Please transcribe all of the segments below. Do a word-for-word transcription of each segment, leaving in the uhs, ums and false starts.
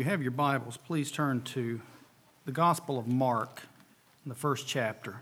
you have your Bibles, please turn to the Gospel of Mark, the first chapter.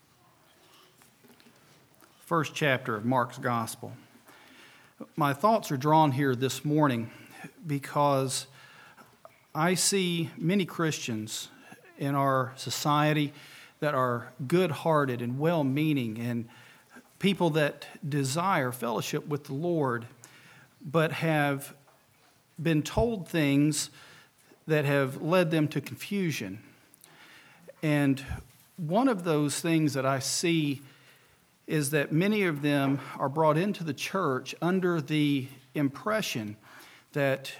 First chapter of Mark's Gospel. My thoughts are drawn here this morning because I see many Christians in our society that are good-hearted and well-meaning and people that desire fellowship with the Lord, but have been told things that have led them to confusion. And one of those things that I see is that many of them are brought into the church under the impression that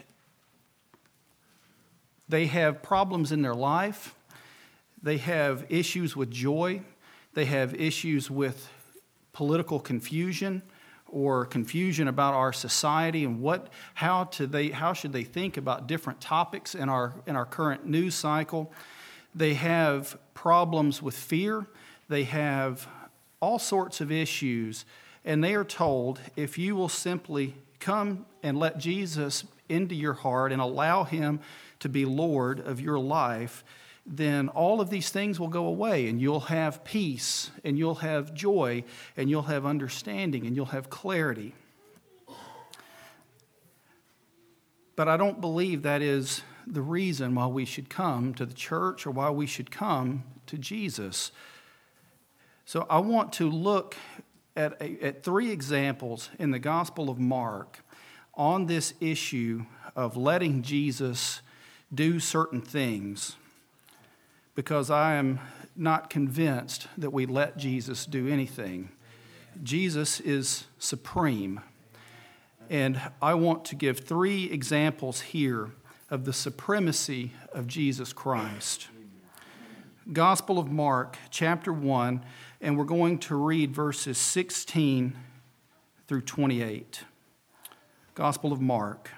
they have problems in their life, they have issues with joy, they have issues with political confusion, or confusion about our society and what, how to they, how should they think about different topics in our in our current news cycle. They have problems with fear. They have all sorts of issues, and they are told if you will simply come and let Jesus into your heart and allow Him to be Lord of your life, then all of these things will go away, and you'll have peace, and you'll have joy, and you'll have understanding, and you'll have clarity. But I don't believe that is the reason why we should come to the church or why we should come to Jesus. So I want to look at, a, at three examples in the Gospel of Mark on this issue of letting Jesus do certain things, because I am not convinced that we let Jesus do anything. Jesus is supreme. And I want to give three examples here of the supremacy of Jesus Christ. Gospel of Mark, chapter one, and we're going to read verses sixteen through twenty-eight. Gospel of Mark.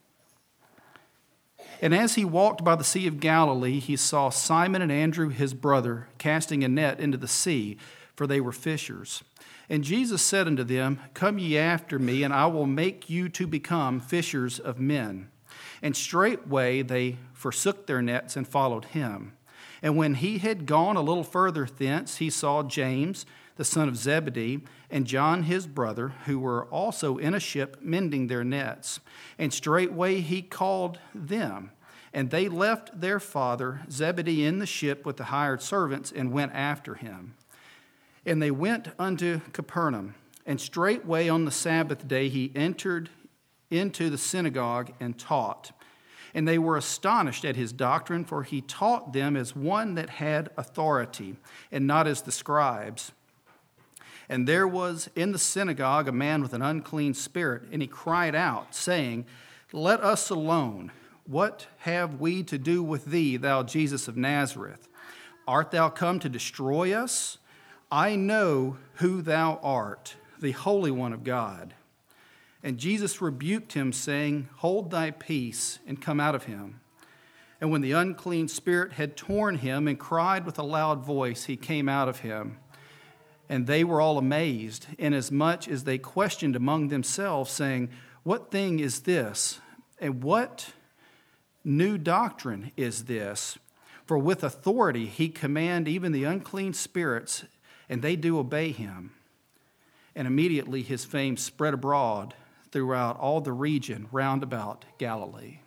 And as he walked by the Sea of Galilee, he saw Simon and Andrew, his brother, casting a net into the sea, for they were fishers. And Jesus said unto them, Come ye after me, and I will make you to become fishers of men. And straightway they forsook their nets and followed him. And when he had gone a little further thence, he saw James, the son of Zebedee, and John his brother, who were also in a ship mending their nets. And straightway he called them. And they left their father Zebedee in the ship with the hired servants, and went after him. And they went unto Capernaum. And straightway on the Sabbath day he entered into the synagogue and taught. And they were astonished at his doctrine, for he taught them as one that had authority, and not as the scribes. And there was in the synagogue a man with an unclean spirit, and he cried out, saying, Let us alone. What have we to do with thee, thou Jesus of Nazareth? Art thou come to destroy us? I know who thou art, the Holy One of God. And Jesus rebuked him, saying, Hold thy peace, and come out of him. And when the unclean spirit had torn him and cried with a loud voice, he came out of him. And they were all amazed, inasmuch as they questioned among themselves, saying, What thing is this? And what new doctrine is this? For with authority he command even the unclean spirits, and they do obey him. And immediately his fame spread abroad throughout all the region round about Galilee.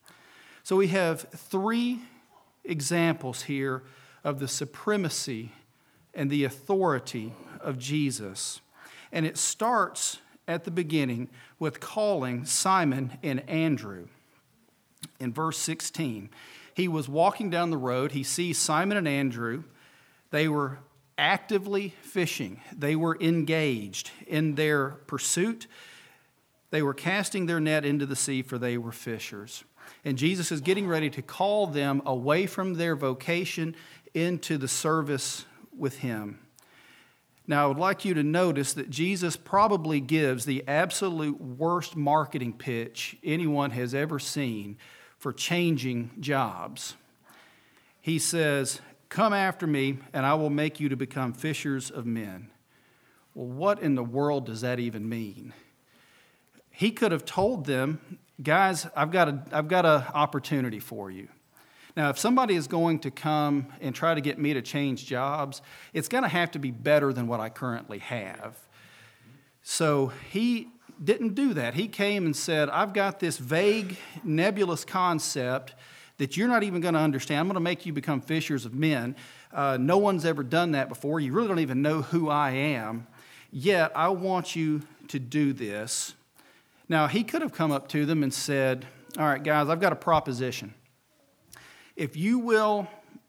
So we have three examples here of the supremacy and the authority of Jesus. And it starts at the beginning with calling Simon and Andrew. In verse sixteen, he was walking down the road. He sees Simon and Andrew. They were actively fishing. They were engaged in their pursuit. They were casting their net into the sea, for they were fishers. And Jesus is getting ready to call them away from their vocation into the service with him. Now, I would like you to notice that Jesus probably gives the absolute worst marketing pitch anyone has ever seen for changing jobs. He says, Come after me, and I will make you to become fishers of men. Well, what in the world does that even mean? He could have told them, guys, I've got a, I've got an opportunity for you. Now, if somebody is going to come and try to get me to change jobs, it's going to have to be better than what I currently have. So he didn't do that. He came and said, I've got this vague, nebulous concept that you're not even going to understand. I'm going to make you become fishers of men. Uh, no one's ever done that before. You really don't even know who I am. Yet, I want you to do this. Now, he could have come up to them and said, all right, guys, I've got a proposition. If you will,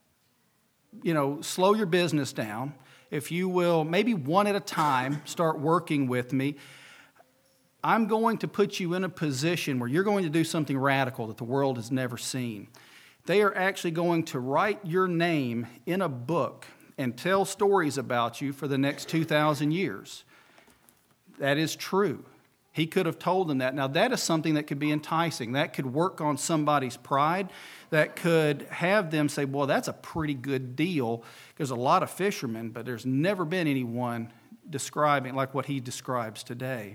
you know, slow your business down, if you will, maybe one at a time, start working with me, I'm going to put you in a position where you're going to do something radical that the world has never seen. They are actually going to write your name in a book and tell stories about you for the next two thousand years. That is true. He could have told them that. Now, that is something that could be enticing. That could work on somebody's pride. That could have them say, well, that's a pretty good deal. There's a lot of fishermen, but there's never been anyone describing like what he describes today.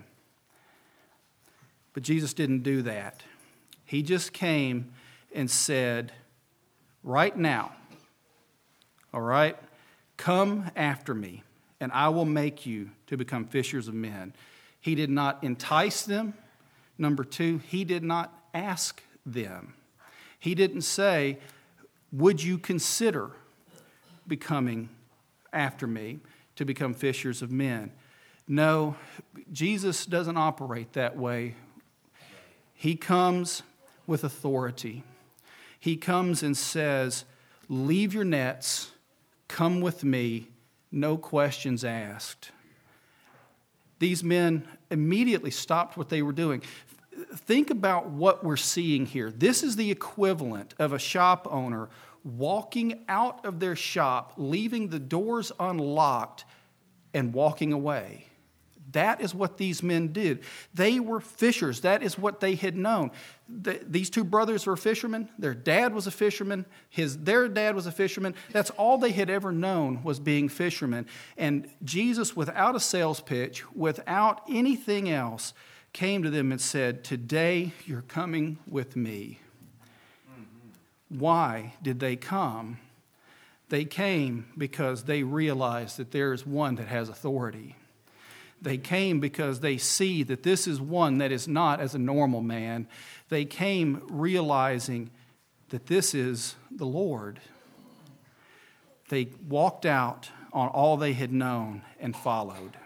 But Jesus didn't do that. He just came and said, right now, all right, come after me, and I will make you to become fishers of men. He did not entice them. Number two, he did not ask them. He didn't say, would you consider becoming after me to become fishers of men? No, Jesus doesn't operate that way. He comes with authority. He comes and says, leave your nets, come with me, no questions asked. These men immediately stopped what they were doing. Think about what we're seeing here. This is the equivalent of a shop owner walking out of their shop, leaving the doors unlocked, and walking away. That is what these men did. They were fishers. That is what they had known. The, these two brothers were fishermen. Their dad was a fisherman. His, their dad was a fisherman. That's all they had ever known was being fishermen. And Jesus, without a sales pitch, without anything else, came to them and said, today you're coming with me. Mm-hmm. Why did they come? They came because they realized that there is one that has authority. They came because they see that this is one that is not as a normal man. They came realizing that this is the Lord. They walked out on all they had known and followed.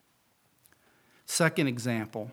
Second example,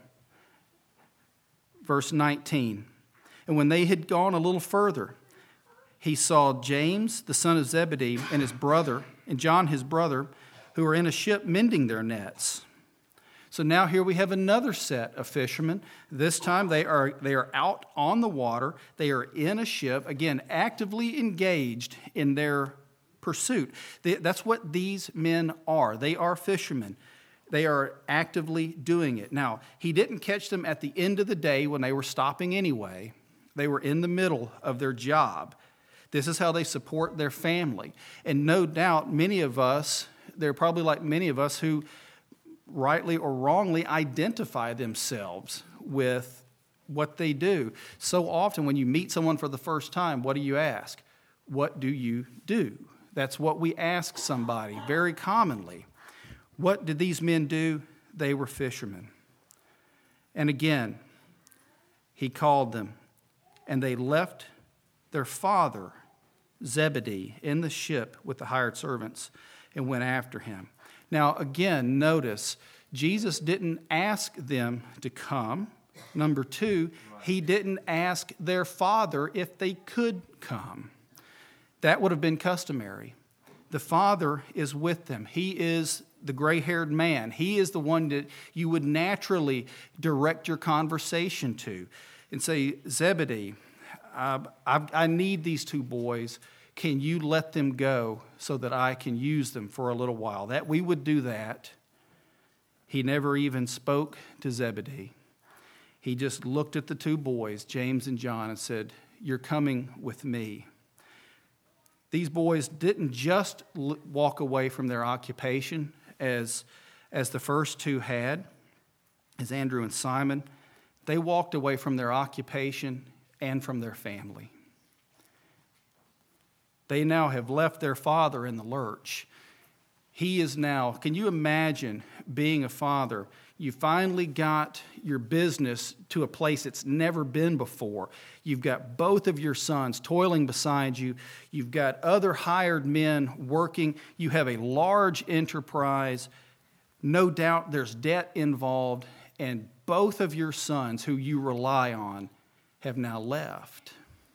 verse nineteen. And when they had gone a little further, he saw James, the son of Zebedee, and his brother, and John his brother, who were in a ship mending their nets. So now here we have another set of fishermen. This time they are, they are out on the water. They are in a ship, again, actively engaged in their pursuit. They, that's what these men are. They are fishermen. They are actively doing it. Now, he didn't catch them at the end of the day when they were stopping anyway. They were in the middle of their job. This is how they support their family. And no doubt many of us, they're probably like many of us who rightly or wrongly identify themselves with what they do. So often when you meet someone for the first time, what do you ask? What do you do? That's what we ask somebody very commonly. What did these men do? They were fishermen. And again, he called them, and they left their father, Zebedee, in the ship with the hired servants and went after him. Now, again, notice, Jesus didn't ask them to come. Number two, he didn't ask their father if they could come. That would have been customary. The father is with them. He is the gray-haired man. He is the one that you would naturally direct your conversation to and say, Zebedee, I, I, I need these two boys. Can you let them go so that I can use them for a little while? That we would do that. He never even spoke to Zebedee. He just looked at the two boys, James and John, and said, you're coming with me. These boys didn't just walk away from their occupation as, as the first two had, as Andrew and Simon. They walked away from their occupation and from their family. They now have left their father in the lurch. He is now, can you imagine being a father? You finally got your business to a place it's never been before. You've got both of your sons toiling beside you. You've got other hired men working. You have a large enterprise. No doubt there's debt involved, and both of your sons, who you rely on, have now left.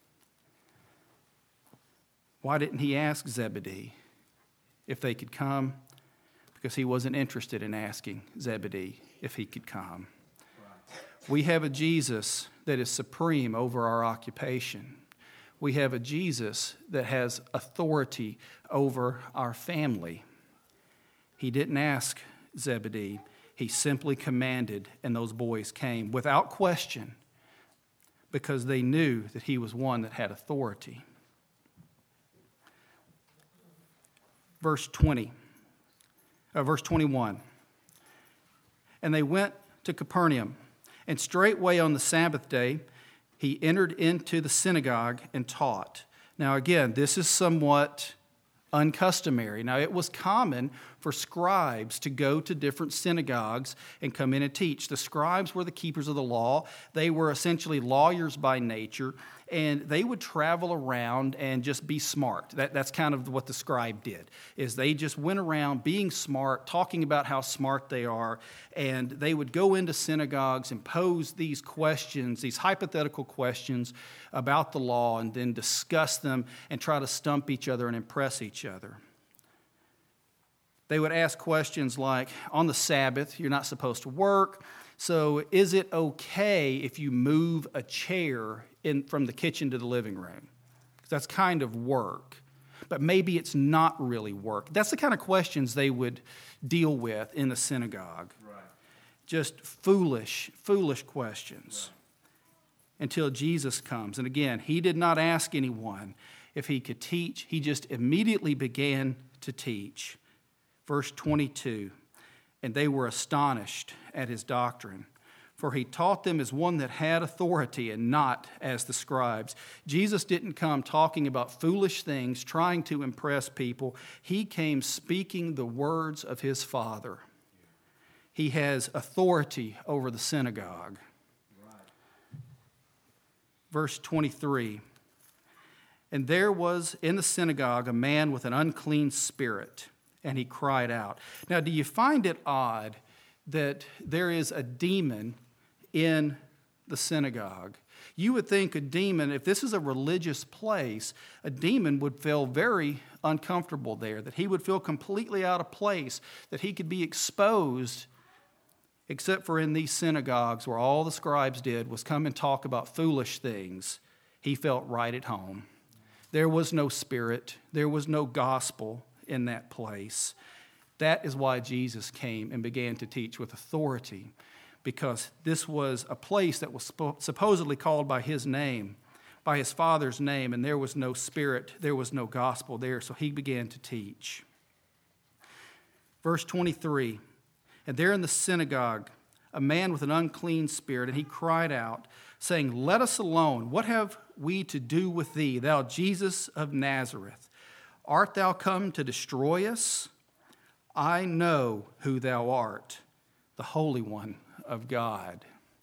Why didn't he ask Zebedee if they could come? Because he wasn't interested in asking Zebedee if he could come. We have a Jesus that is supreme over our occupation. We have a Jesus that has authority over our family. He didn't ask Zebedee. He simply commanded, and those boys came without question because they knew that he was one that had authority. Verse twenty, uh, verse twenty-one. And they went to Capernaum, and straightway on the Sabbath day he entered into the synagogue and taught. Now again, this is somewhat uncustomary. Now it was common for scribes to go to different synagogues and come in and teach. The scribes were the keepers of the law. They were essentially lawyers by nature, and they would travel around and just be smart. That, that's kind of what the scribe did, is they just went around being smart, talking about how smart they are, and they would go into synagogues and pose these questions, these hypothetical questions about the law, and then discuss them and try to stump each other and impress each other. They would ask questions like, on the Sabbath, you're not supposed to work, so is it okay if you move a chair in from the kitchen to the living room? That's kind of work, but maybe it's not really work. That's the kind of questions they would deal with in the synagogue. Right. Just foolish, foolish questions. Right. Until Jesus comes. And again, he did not ask anyone if he could teach. He just immediately began to teach. Verse twenty-two, and they were astonished at his doctrine, for he taught them as one that had authority and not as the scribes. Jesus didn't come talking about foolish things, trying to impress people. He came speaking the words of his Father. He has authority over the synagogue. Right. Verse twenty-three, and there was in the synagogue a man with an unclean spirit, and he cried out. Now, do you find it odd that there is a demon in the synagogue? You would think a demon, if this is a religious place, a demon would feel very uncomfortable there, that he would feel completely out of place, that he could be exposed, except for in these synagogues where all the scribes did was come and talk about foolish things. He felt right at home. There was no spirit. There was no gospel in that place. That is why Jesus came and began to teach with authority, because this was a place that was supposedly called by his name, by his Father's name, and there was no spirit, there was no gospel there, so he began to teach. Verse twenty-three, and there in the synagogue, a man with an unclean spirit, and he cried out, saying, let us alone. What have we to do with thee, thou Jesus of Nazareth? Art thou come to destroy us? I know who thou art, the Holy One of God.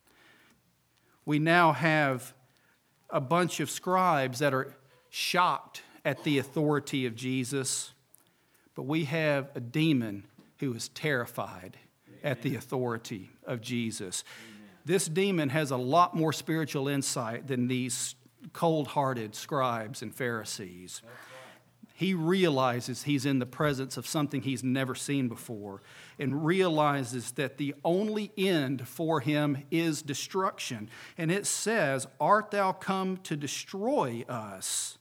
We now have a bunch of scribes that are shocked at the authority of Jesus, but we have a demon who is terrified at the authority of Jesus. Amen. This demon has a lot more spiritual insight than these cold-hearted scribes and Pharisees. He realizes he's in the presence of something he's never seen before, and realizes that the only end for him is destruction. And it says, art thou come to destroy us?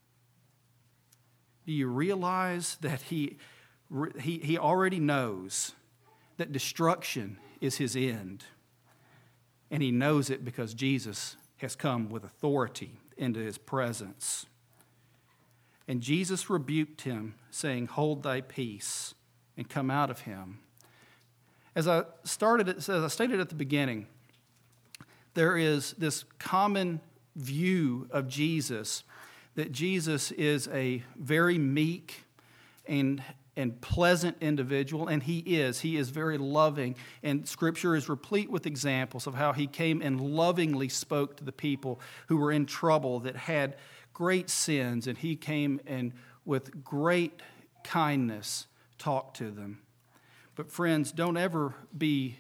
Do you realize that he, he, he already knows that destruction is his end? And he knows it because Jesus has come with authority into his presence. And Jesus rebuked him, saying, hold thy peace, and come out of him. As I started, as I stated at the beginning, there is this common view of Jesus, that Jesus is a very meek and and pleasant individual, and he is. He is very loving, and Scripture is replete with examples of how he came and lovingly spoke to the people who were in trouble, that had great sins, and he came and with great kindness talked to them. But friends, don't ever be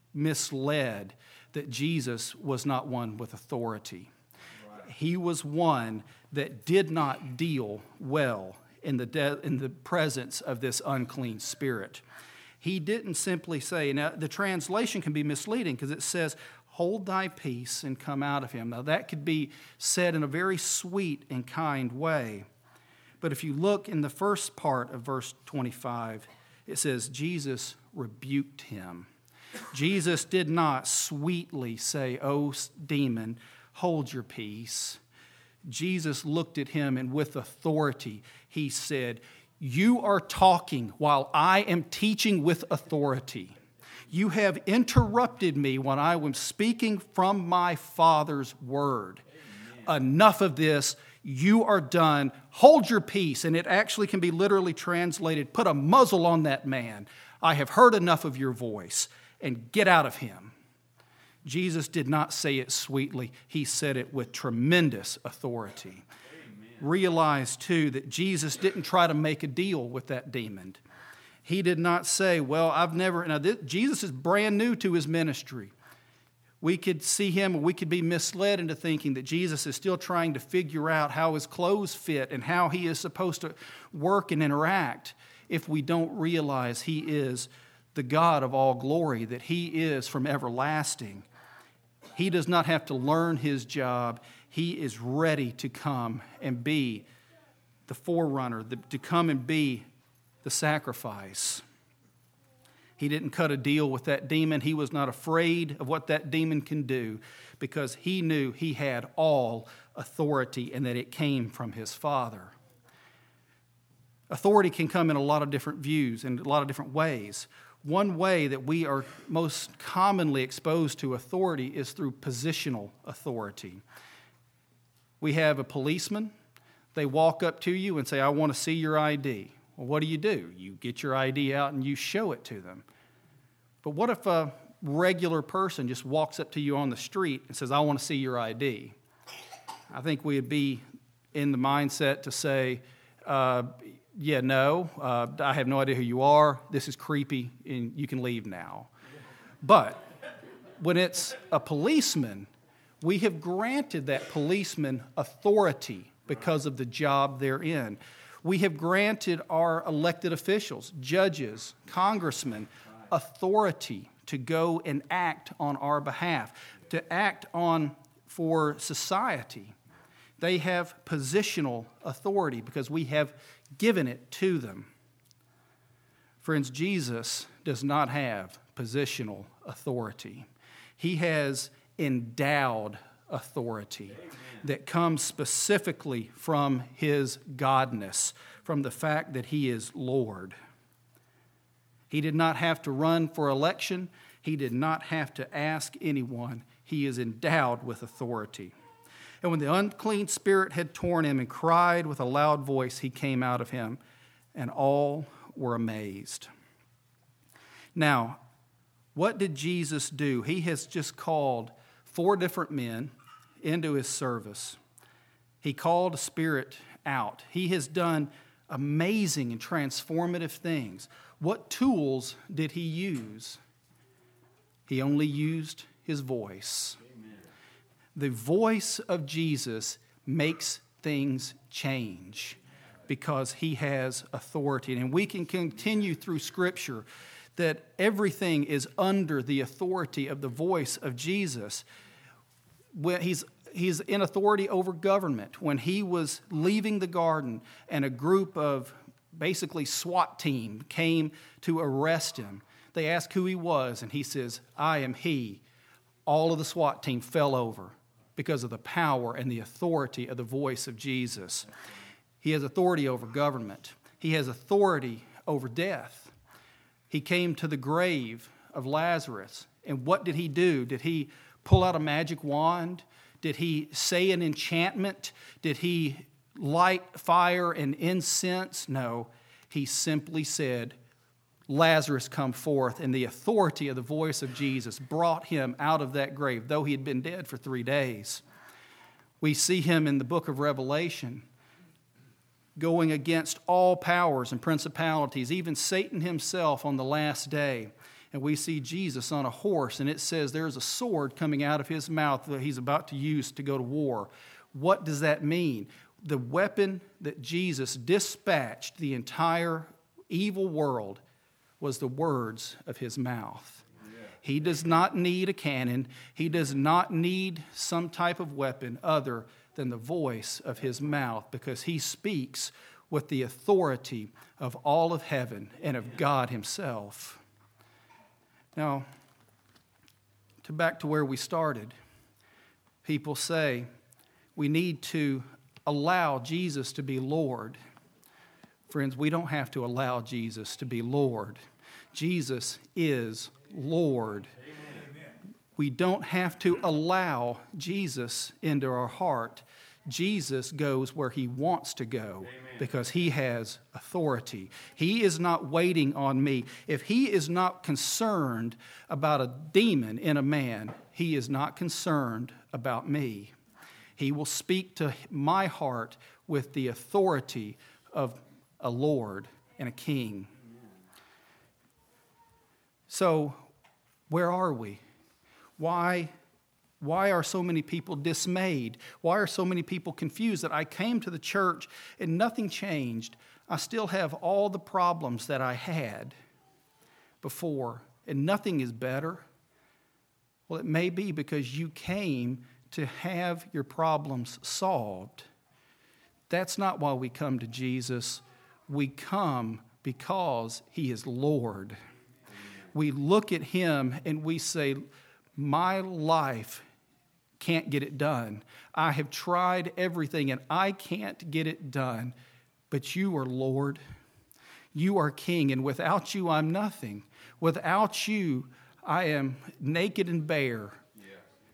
misled that Jesus was not one with authority. Right. He was one that did not deal well in the de- in the presence of this unclean spirit. He didn't simply say, now the translation can be misleading because it says, hold thy peace and come out of him. Now that could be said in a very sweet and kind way. But if you look in the first part of verse twenty-five, it says, Jesus rebuked him. Jesus did not sweetly say, "Oh, demon, hold your peace." Jesus looked at him, and with authority, he said, "You are talking while I am teaching with authority. You have interrupted me when I was speaking from my Father's word. Amen. Enough of this. You are done. Hold your peace." And it actually can be literally translated, "Put a muzzle on that man. I have heard enough of your voice, and get out of him." Jesus did not say it sweetly. He said it with tremendous authority. Amen. Realize, too, that Jesus didn't try to make a deal with that demon. He did not say, well, I've never... Now, this, Jesus is brand new to his ministry. We could see him, or we could be misled into thinking that Jesus is still trying to figure out how his clothes fit and how he is supposed to work and interact, if we don't realize he is the God of all glory, that he is from everlasting. He does not have to learn his job. He is ready to come and be the forerunner, the, to come and be the sacrifice. He didn't cut a deal with that demon. He was not afraid of what that demon can do, because he knew he had all authority and that it came from his Father. Authority can come in a lot of different views and a lot of different ways. One way that we are most commonly exposed to authority is through positional authority. We have a policeman. They walk up to you and say, "I want to see your I D." Well, what do you do? You get your I D out and you show it to them. But what if a regular person just walks up to you on the street and says, "I want to see your I D"? I think we'd be in the mindset to say, uh, yeah, no, uh, I have no idea who you are. This is creepy, and you can leave now. But when it's a policeman, we have granted that policeman authority because of the job they're in. We have granted our elected officials, judges, congressmen, authority to go and act on our behalf, to act on for society. They have positional authority because we have given it to them. Friends, Jesus does not have positional authority. He has endowed authority that comes specifically from his godness, from the fact that he is Lord. He did not have to run for election. He did not have to ask anyone. He is endowed with authority. And when the unclean spirit had torn him and cried with a loud voice, he came out of him, and all were amazed. Now, what did Jesus do? He has just called four different men into his service. He called a spirit out. He has done amazing and transformative things. What tools did he use? He only used his voice. The voice of Jesus makes things change because he has authority. And we can continue through Scripture that everything is under the authority of the voice of Jesus. When he's, he's in authority over government. When he was leaving the garden and a group of basically SWAT team came to arrest him, they asked who he was, and he says, "I am he." All of the SWAT team fell over because of the power and the authority of the voice of Jesus. He has authority over government. He has authority over death. He came to the grave of Lazarus, and what did he do? Did he pull out a magic wand? Did he say an enchantment? Did he light fire and incense? No, he simply said, Lazarus, come forth. And the authority of the voice of Jesus brought him out of that grave, though he had been dead for three days. We see him in the book of Revelation going against all powers and principalities, even Satan himself on the last day. And we see Jesus on a horse, and it says there's a sword coming out of his mouth that he's about to use to go to war. What does that mean? The weapon that Jesus dispatched the entire evil world was the words of his mouth. Yeah. He does not need a cannon. He does not need some type of weapon other than the voice of his mouth, because he speaks with the authority of all of heaven and of God himself. Now, to back to where we started, people say we need to allow Jesus to be Lord. Friends, we don't have to allow Jesus to be Lord. Jesus is Lord. Amen. We don't have to allow Jesus into our heart. Jesus goes where he wants to go. Amen. Because he has authority. He is not waiting on me. If he is not concerned about a demon in a man, he is not concerned about me. He will speak to my heart with the authority of a Lord and a King. So, where are we? Why Why are so many people dismayed? Why are so many people confused that I came to the church and nothing changed? I still have all the problems that I had before, and nothing is better. Well, it may be because you came to have your problems solved. That's not why we come to Jesus. We come because he is Lord. We look at him and we say, my life can't get it done. I have tried everything and I can't get it done. But you are Lord. You are King, and without you, I'm nothing. Without you, I am naked and bare. Yeah.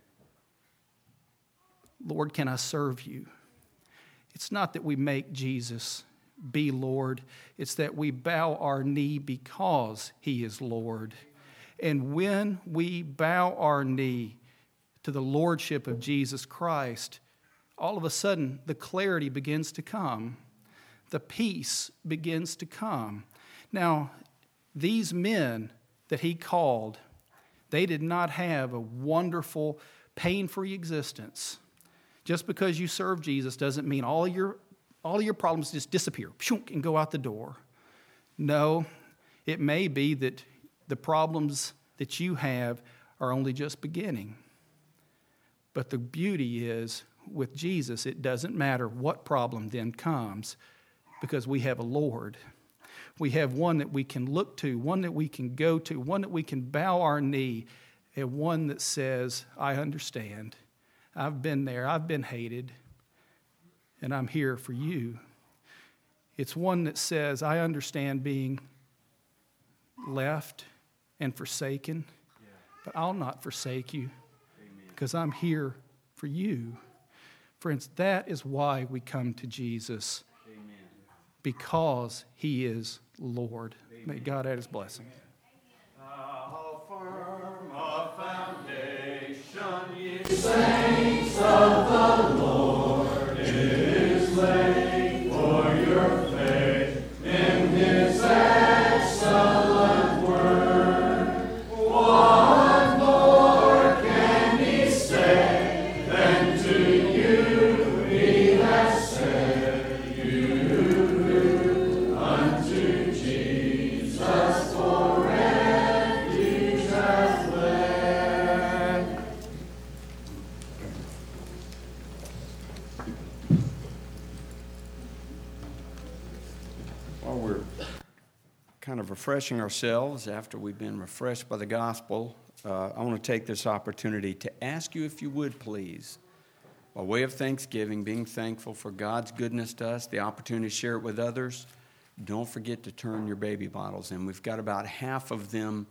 Lord, can I serve you? It's not that we make Jesus be Lord. It's that we bow our knee because he is Lord. And when we bow our knee to the lordship of Jesus Christ, all of a sudden the clarity begins to come. The peace begins to come. Now, these men that he called, they did not have a wonderful, pain-free existence. Just because you serve Jesus doesn't mean all your, all your problems just disappear and go out the door. No, it may be that the problems that you have are only just beginning. But the beauty is, with Jesus, it doesn't matter what problem then comes, because we have a Lord. We have one that we can look to, one that we can go to, one that we can bow our knee, and one that says, I understand. I've been there. I've been hated, and I'm here for you. It's one that says, I understand being left and forsaken, but I'll not forsake you. Because I'm here for you. Friends, that is why we come to Jesus. Amen. Because he is Lord. Amen. May God add his blessing. How firm a foundation, ye saints of the Lord, is laid for your faith in his excellent word. What kind of refreshing ourselves after we've been refreshed by the gospel, uh, I want to take this opportunity to ask you, if you would please, by way of thanksgiving, being thankful for God's goodness to us, the opportunity to share it with others, don't forget to turn your baby bottles in. We've got about half of them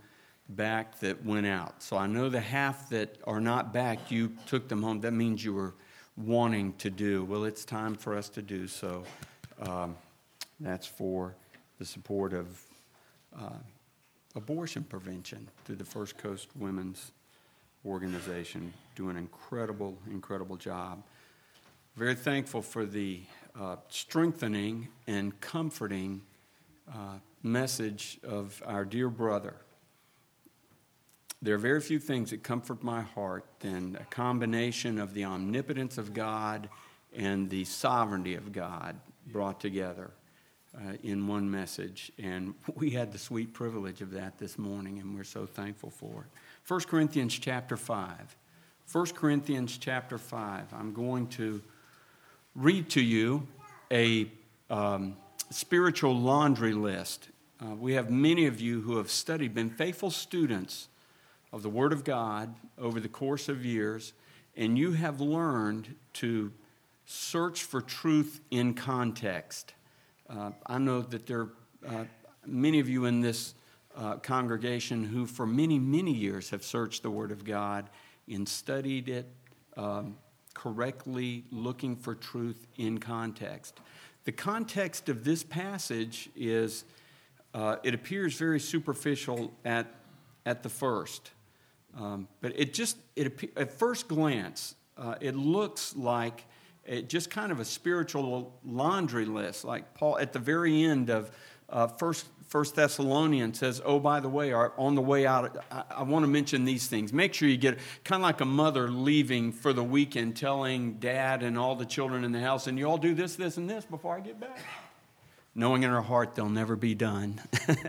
back that went out. So I know the half that are not back, you took them home. That means you were wanting to do. Well, it's time for us to do so. Um, that's for the support of uh, abortion prevention through the First Coast Women's Organization. Do an incredible, incredible job. Very thankful for the uh, strengthening and comforting uh, message of our dear brother. There are very few things that comfort my heart than a combination of the omnipotence of God and the sovereignty of God brought together uh, in one message. And we had the sweet privilege of that this morning, and we're so thankful for it. First Corinthians chapter five. First Corinthians chapter five. I'm going to read to you a um, spiritual laundry list. Uh, we have many of you who have studied, been faithful students of the Word of God over the course of years, and you have learned to search for truth in context. Uh, I know that there are uh, many of you in this uh, congregation who for many, many years have searched the Word of God and studied it um, correctly, looking for truth in context. The context of this passage is, uh, it appears very superficial at, at the first. Um, but it just, it at first glance, uh, it looks like it just kind of a spiritual laundry list. Like Paul, at the very end of uh, First First Thessalonians says, oh, by the way, our, on the way out, I, I want to mention these things. Make sure you get, kind of like a mother leaving for the weekend, telling dad and all the children in the house, and you all do this, this, and this before I get back. Knowing in her heart they'll never be done.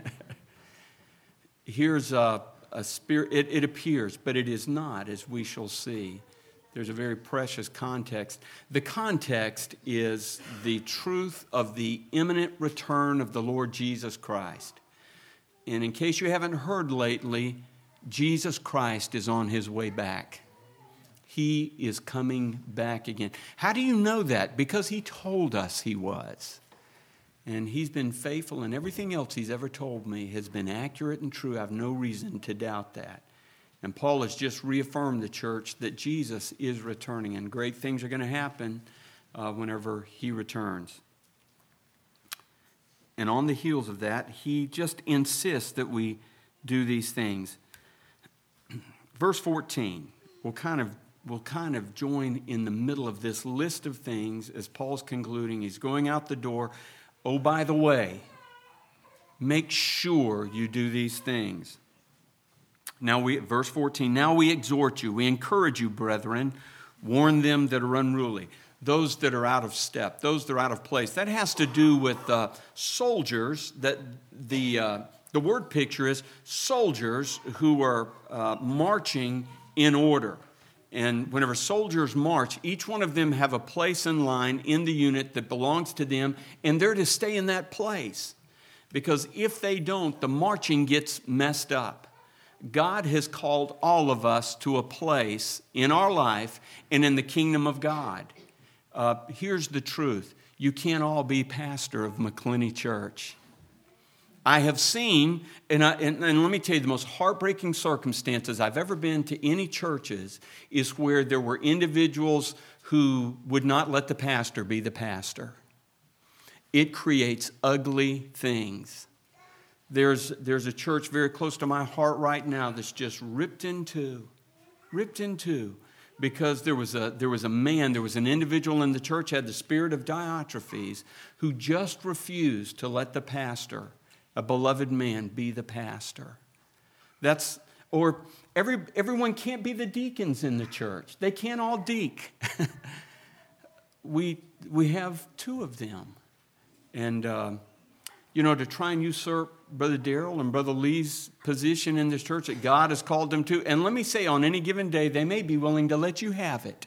Here's a... A spirit, it, it appears, but it is not, as we shall see. There's a very precious context. The context is the truth of the imminent return of the Lord Jesus Christ. And in case you haven't heard lately, Jesus Christ is on his way back. He is coming back again. How do you know that? Because he told us he was. And he's been faithful, and everything else he's ever told me has been accurate and true. I have no reason to doubt that. And Paul has just reaffirmed the church that Jesus is returning, and great things are going to happen uh, whenever he returns. And on the heels of that, he just insists that we do these things. Verse fourteen, we'll kind of We'll kind of join in the middle of this list of things as Paul's concluding. He's going out the door. Oh, by the way, make sure you do these things. Now we, verse fourteen, now we exhort you, we encourage you, brethren, warn them that are unruly, those that are out of step, those that are out of place. That has to do with uh, soldiers, that the, uh, the word picture is soldiers who are uh, marching in order. And whenever soldiers march, each one of them have a place in line in the unit that belongs to them, and they're to stay in that place. Because if they don't, the marching gets messed up. God has called all of us to a place in our life and in the kingdom of God. Uh, here's the truth. You can't all be pastor of McClinney Church. I have seen, and, I, and, and let me tell you, the most heartbreaking circumstances I've ever been to any churches is where there were individuals who would not let the pastor be the pastor. It creates ugly things. There's, there's a church very close to my heart right now that's just ripped in two, ripped in two, because there was a, there was a man, there was an individual in the church had the spirit of Diotrephes who just refused to let the pastor, a beloved man, be the pastor. That's, or every, everyone can't be the deacons in the church. They can't all deek. we, we have two of them. And, uh, you know, to try and usurp Brother Darrell and Brother Lee's position in this church that God has called them to. And let me say, on any given day, they may be willing to let you have it.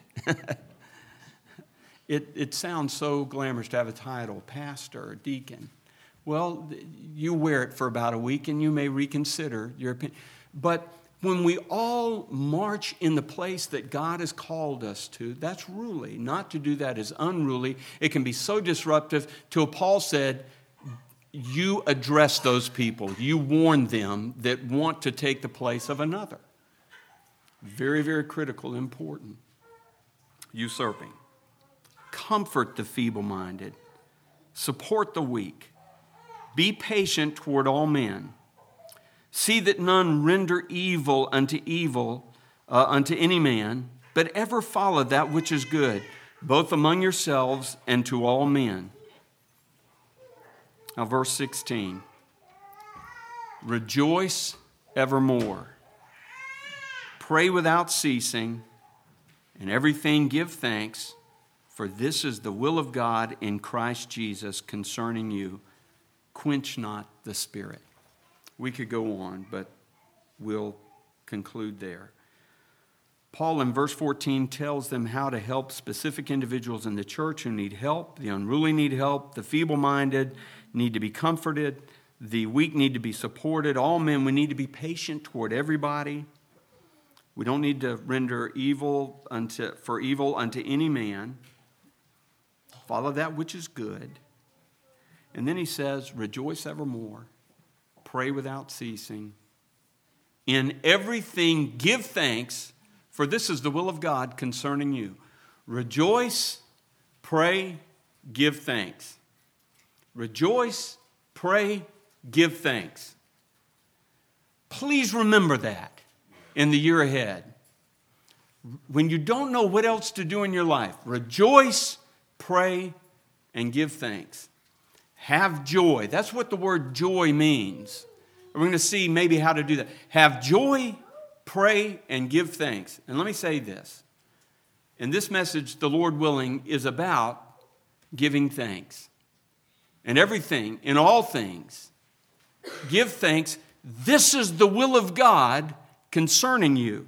it, it sounds so glamorous to have a title, pastor or deacon. Well, you wear it for about a week and you may reconsider your opinion. But when we all march in the place that God has called us to, that's ruly. Not to do that is unruly. It can be so disruptive till Paul said, you address those people. You warn them that want to take the place of another. Very, very critical, important. Usurping. Comfort the feeble-minded. Support the weak. Be patient toward all men. See that none render evil unto evil uh, unto any man, but ever follow that which is good, both among yourselves and to all men. Now, verse sixteen. Rejoice evermore. Pray without ceasing, and everything give thanks, for this is the will of God in Christ Jesus concerning you. Quench not the Spirit. We could go on, but we'll conclude there. Paul in verse fourteen tells them how to help specific individuals in the church who need help. The unruly need help. The feeble-minded need to be comforted. The weak need to be supported. All men, we need to be patient toward everybody. We don't need to render evil unto, for evil unto any man. Follow that which is good. And then he says, rejoice evermore. Pray without ceasing. In everything give thanks, for this is the will of God concerning you. Rejoice, pray, give thanks. Rejoice, pray, give thanks. Please remember that in the year ahead. When you don't know what else to do in your life, rejoice, pray, and give thanks. Have joy. That's what the word joy means. We're going to see maybe how to do that. Have joy, pray, and give thanks. And let me say this. And this message, the Lord willing, is about giving thanks. And everything, in all things, give thanks. This is the will of God concerning you.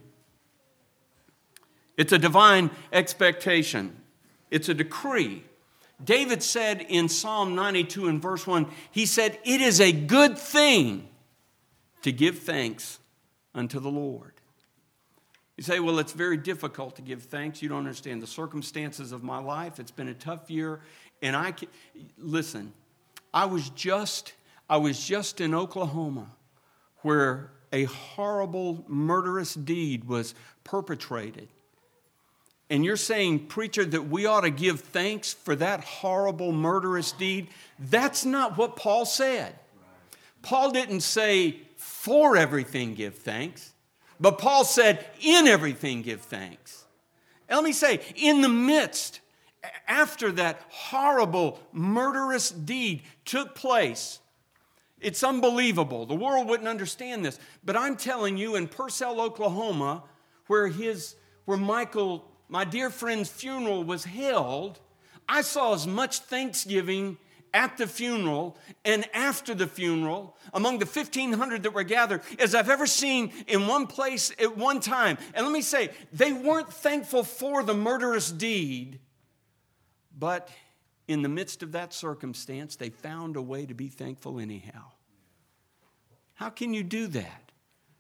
It's a divine expectation. It's a decree. David said in Psalm ninety-two and verse one, he said, it is a good thing to give thanks unto the Lord. You say, well, it's very difficult to give thanks. You don't understand the circumstances of my life. It's been a tough year. And I can, listen, I was just, I was just in Oklahoma where a horrible murderous deed was perpetrated. And you're saying, preacher, that we ought to give thanks for that horrible murderous deed? That's not what Paul said. Paul didn't say, for everything give thanks. But Paul said, in everything give thanks. And let me say, in the midst, after that horrible murderous deed took place, it's unbelievable. The world wouldn't understand this. But I'm telling you, in Purcell, Oklahoma, where his, where Michael, my dear friend's funeral was held, I saw as much thanksgiving at the funeral and after the funeral among the fifteen hundred that were gathered as I've ever seen in one place at one time. And let me say, they weren't thankful for the murderous deed, but in the midst of that circumstance, they found a way to be thankful anyhow. How can you do that?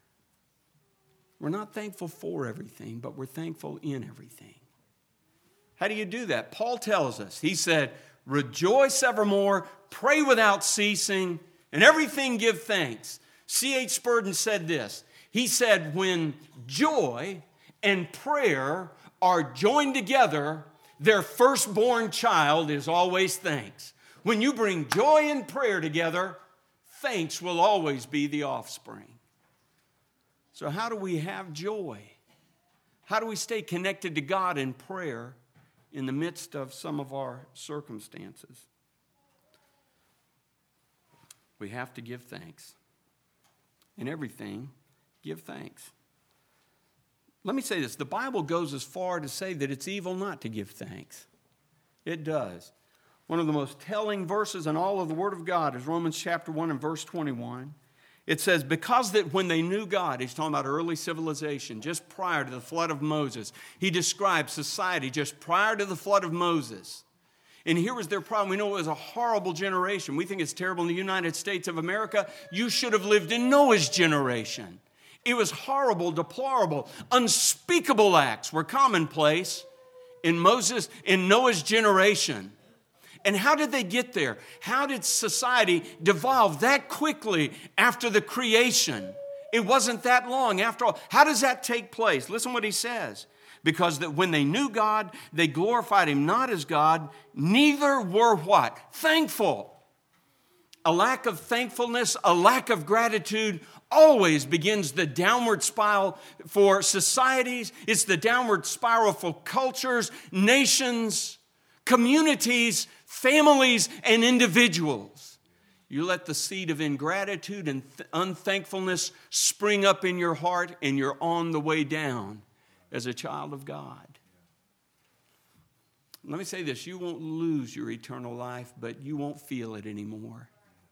We're not thankful for everything, but we're thankful in everything. How do you do that? Paul tells us, he said, rejoice evermore, pray without ceasing, and everything give thanks. C H Spurgeon said this. He said, when joy and prayer are joined together, their firstborn child is always thanks. When you bring joy and prayer together, thanks will always be the offspring. So how do we have joy? How do we stay connected to God in prayer in the midst of some of our circumstances? We have to give thanks. In everything, give thanks. Let me say this. The Bible goes as far to say that it's evil not to give thanks. It does. One of the most telling verses in all of the Word of God is Romans chapter one and verse twenty-one. It says, because that when they knew God, he's talking about early civilization, just prior to the flood of Moses. He describes society just prior to the flood of Moses. And here was their problem. We know it was a horrible generation. We think it's terrible in the United States of America. You should have lived in Noah's generation. It was horrible, deplorable, unspeakable acts were commonplace in Moses, in Noah's generation. And how did they get there? How did society devolve that quickly after the creation? It wasn't that long after all. How does that take place? Listen what he says. Because that when they knew God, they glorified him not as God, neither were what? Thankful. A lack of thankfulness, a lack of gratitude always begins the downward spiral for societies. It's the downward spiral for cultures, nations, communities, families, and individuals. You let the seed of ingratitude and th- unthankfulness spring up in your heart, and you're on the way down as a child of God. Let me say this, you won't lose your eternal life, but you won't feel it anymore.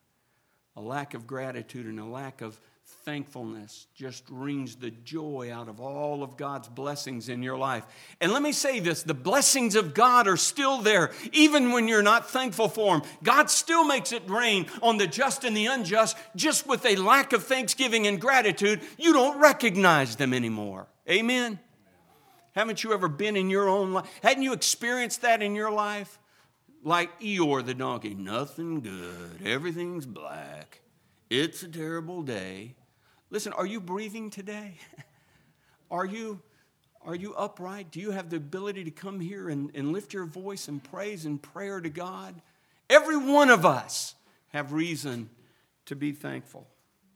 A lack of gratitude and a lack of thankfulness just wrings the joy out of all of God's blessings in your life. And let me say this, the blessings of God are still there, even when you're not thankful for them. God still makes it rain on the just and the unjust, just with a lack of thanksgiving and gratitude, you don't recognize them anymore. Amen? Haven't you ever been in your own life? Hadn't you experienced that in your life? Like Eeyore the donkey, nothing good, everything's black. It's a terrible day. Listen, are you breathing today? Are you, are you upright? Do you have the ability to come here and, and lift your voice and praise and prayer to God? Every one of us have reason to be thankful.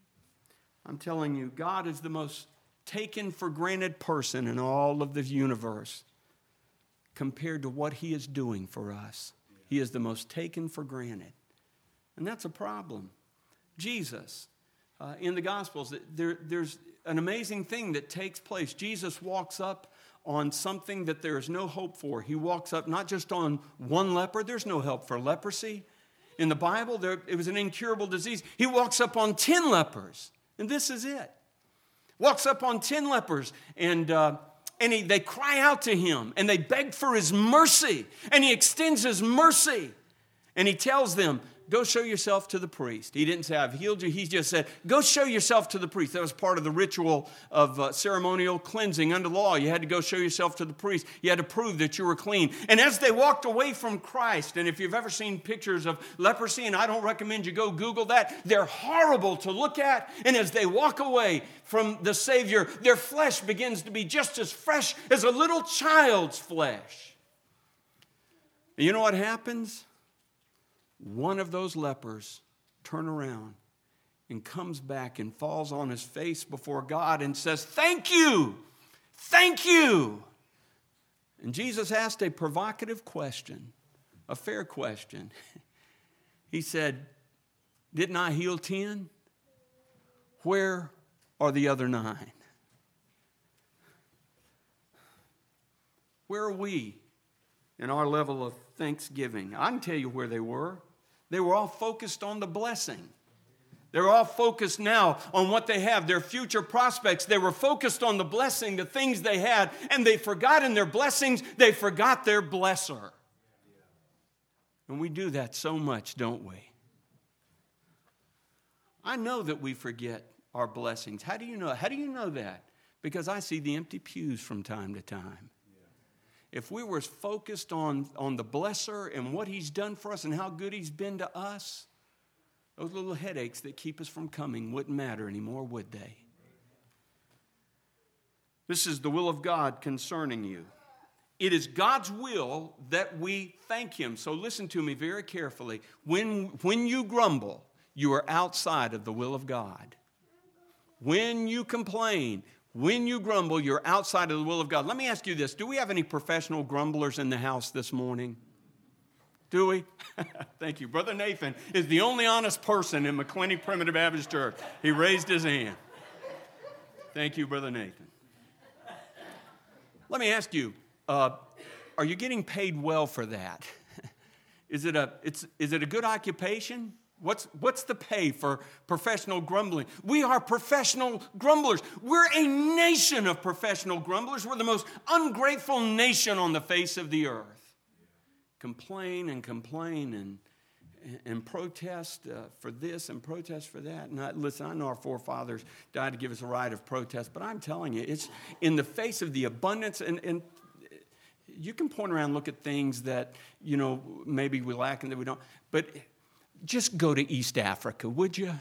I'm telling you, God is the most taken for granted person in all of the universe compared to what he is doing for us. He is the most taken for granted. And that's a problem. Jesus, uh, in the Gospels, there, there's an amazing thing that takes place. Jesus walks up on something that there is no hope for. He walks up not just on one leper. There's no help for leprosy. In the Bible, there, it was an incurable disease. He walks up on ten lepers, and this is it. Walks up on ten lepers, and uh, and he, they cry out to him, and they beg for his mercy, and he extends his mercy, and he tells them, go show yourself to the priest. He didn't say, I've healed you. He just said, go show yourself to the priest. That was part of the ritual of uh, ceremonial cleansing under law. You had to go show yourself to the priest. You had to prove that you were clean. And as they walked away from Christ, and if you've ever seen pictures of leprosy, and I don't recommend you go Google that, they're horrible to look at. And as they walk away from the Savior, their flesh begins to be just as fresh as a little child's flesh. And you know what happens? One of those lepers turns around and comes back and falls on his face before God and says, thank you, thank you. And Jesus asked a provocative question, a fair question. He said, didn't I heal ten? Where are the other nine? Where are we in our level of thanksgiving? I can tell you where they were. They were all focused on the blessing. They were all focused now on what they have, their future prospects. They were focused on the blessing, the things they had, and they forgot in their blessings, they forgot their blesser. And we do that so much, don't we? I know that we forget our blessings. How do you know? How do you know that? Because I see the empty pews from time to time. If we were focused on, on the blesser and what he's done for us and how good he's been to us, those little headaches that keep us from coming wouldn't matter anymore, would they? This is the will of God concerning you. It is God's will that we thank him. So listen to me very carefully. When, when you grumble, you are outside of the will of God. When you complain, when you grumble, you're outside of the will of God. Let me ask you this. Do we have any professional grumblers in the house this morning? Do we? Thank you. Brother Nathan is the only honest person in McClenny Primitive Baptist Church. He raised his hand. Thank you, Brother Nathan. Let me ask you, uh, are you getting paid well for that? Is it a, it's, is it a good occupation? What's, what's the pay for professional grumbling? We are professional grumblers. We're a nation of professional grumblers. We're the most ungrateful nation on the face of the earth. Complain and complain and, and protest uh, for this and protest for that. And I, listen, I know our forefathers died to give us a right of protest, but I'm telling you, it's in the face of the abundance. And, and you can point around and look at things that, you know, maybe we lack and that we don't. But just go to East Africa, would you?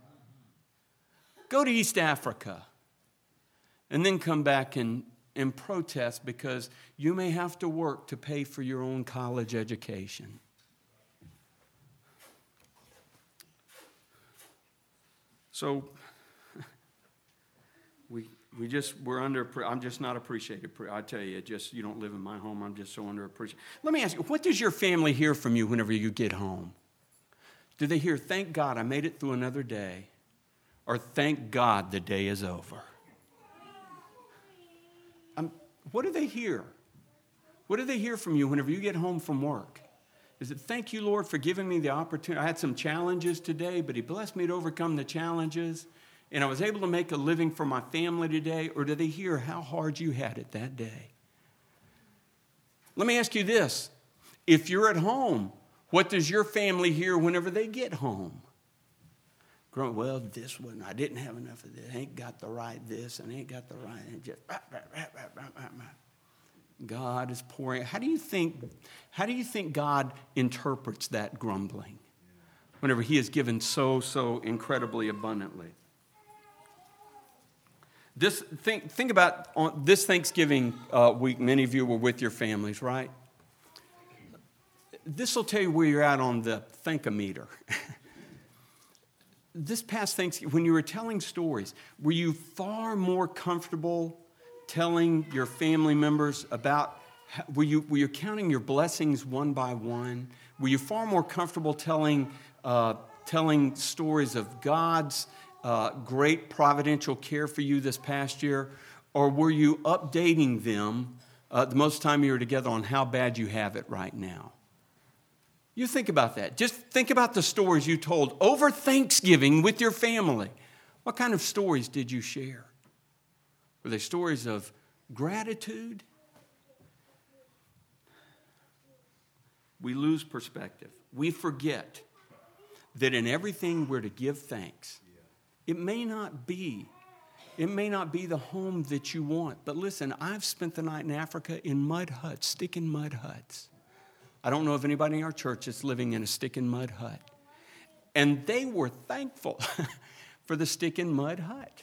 Go to East Africa. And then come back and, and protest because you may have to work to pay for your own college education. So we we just we're under. I'm just not appreciated. I tell you, it just you don't live in my home. I'm just so underappreciated. Let me ask you, what does your family hear from you whenever you get home? Do they hear, "Thank God I made it through another day," or "Thank God the day is over"? Um, what do they hear? What do they hear from you whenever you get home from work? Is it, "Thank you, Lord, for giving me the opportunity. I had some challenges today, but He blessed me to overcome the challenges, and I was able to make a living for my family today"? Or do they hear how hard you had it that day? Let me ask you this. If you're at home, what does your family hear whenever they get home? Growing, "Well, this one, I didn't have enough of this. I ain't got the right this, and I ain't got the right." And just, rah, rah, rah, rah, rah, rah, rah. God is pouring. How do you think, how do you think God interprets that grumbling whenever He has given so, so incredibly abundantly? This think, think about on this Thanksgiving uh, week, many of you were with your families, right? This will tell you where you're at on the thank-o-meter. This past Thanksgiving, when you were telling stories, were you far more comfortable telling your family members about, were you, were you counting your blessings one by one? Were you far more comfortable telling, uh, telling stories of God's uh, great providential care for you this past year? Or were you updating them uh, the most time you were together on how bad you have it right now? You think about that. Just think about the stories you told over Thanksgiving with your family. What kind of stories did you share? Were they stories of gratitude? We lose perspective. We forget that in everything we're to give thanks. It may not be, it may not be the home that you want. But listen, I've spent the night in Africa in mud huts, stick-in mud huts. I don't know of anybody in our church that's living in a stick-in mud hut. And they were thankful for the stick-in mud hut.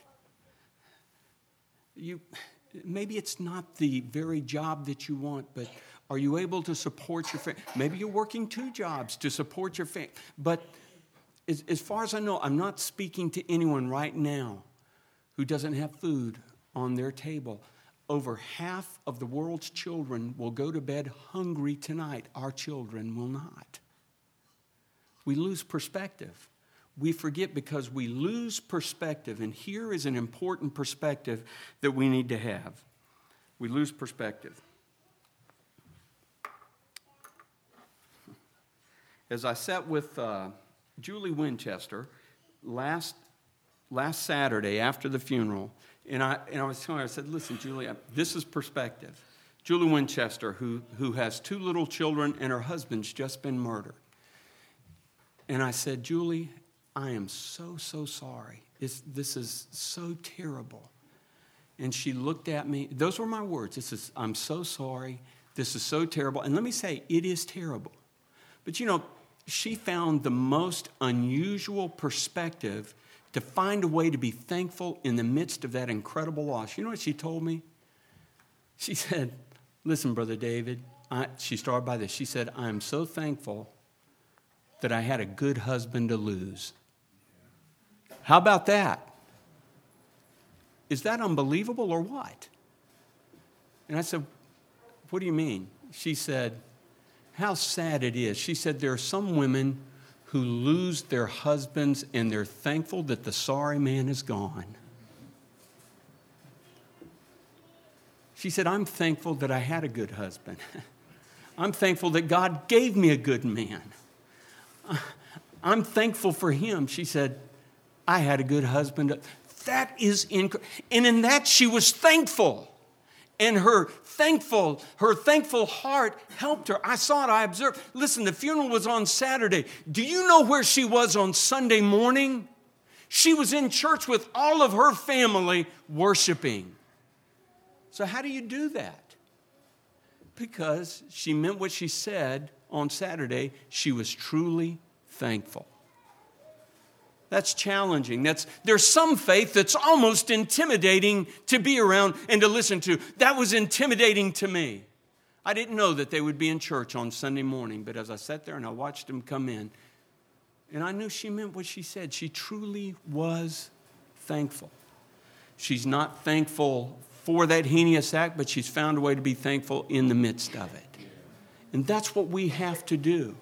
You, maybe it's not the very job that you want, but are you able to support your family? Maybe you're working two jobs to support your family. But as, as far as I know, I'm not speaking to anyone right now who doesn't have food on their table. Over half of the world's children will go to bed hungry tonight. Our children will not. We lose perspective. We forget because we lose perspective. And here is an important perspective that we need to have. We lose perspective. As I sat with uh, Julie Winchester last, last Saturday after the funeral, and I, and I was telling her, I said, "Listen, Julie, this is perspective." Julie Winchester, who, who has two little children and her husband's just been murdered. And I said, "Julie, I am so, so sorry. It's, this is so terrible." And she looked at me. Those were my words. This is, "I'm so sorry. This is so terrible." And let me say, it is terrible. But you know, she found the most unusual perspective to find a way to be thankful in the midst of that incredible loss. You know what she told me? She said, "Listen, Brother David," I, she started by this. She said, "I am so thankful that I had a good husband to lose." How about that? Is that unbelievable or what? And I said, "What do you mean?" She said, "How sad it is." She said, "There are some women who lose their husbands and they're thankful that the sorry man is gone." She said, "I'm thankful that I had a good husband. I'm thankful that God gave me a good man. I'm thankful for him." She said, "I had a good husband." That is incredible. And in that she was thankful. And her thankful, her thankful heart helped her. I saw it, I observed. Listen, the funeral was on Saturday. Do you know where she was on Sunday morning? She was in church with all of her family worshiping. So how do you do that? because she meant what she said on Saturday. She was truly thankful. That's challenging. That's, there's some faith that's almost intimidating to be around and to listen to. That was intimidating to me. I didn't know that they would be in church on Sunday morning, but as I sat there and I watched them come in, and I knew she meant what she said. She truly was thankful. She's not thankful for that heinous act, but she's found a way to be thankful in the midst of it. And that's what we have to do.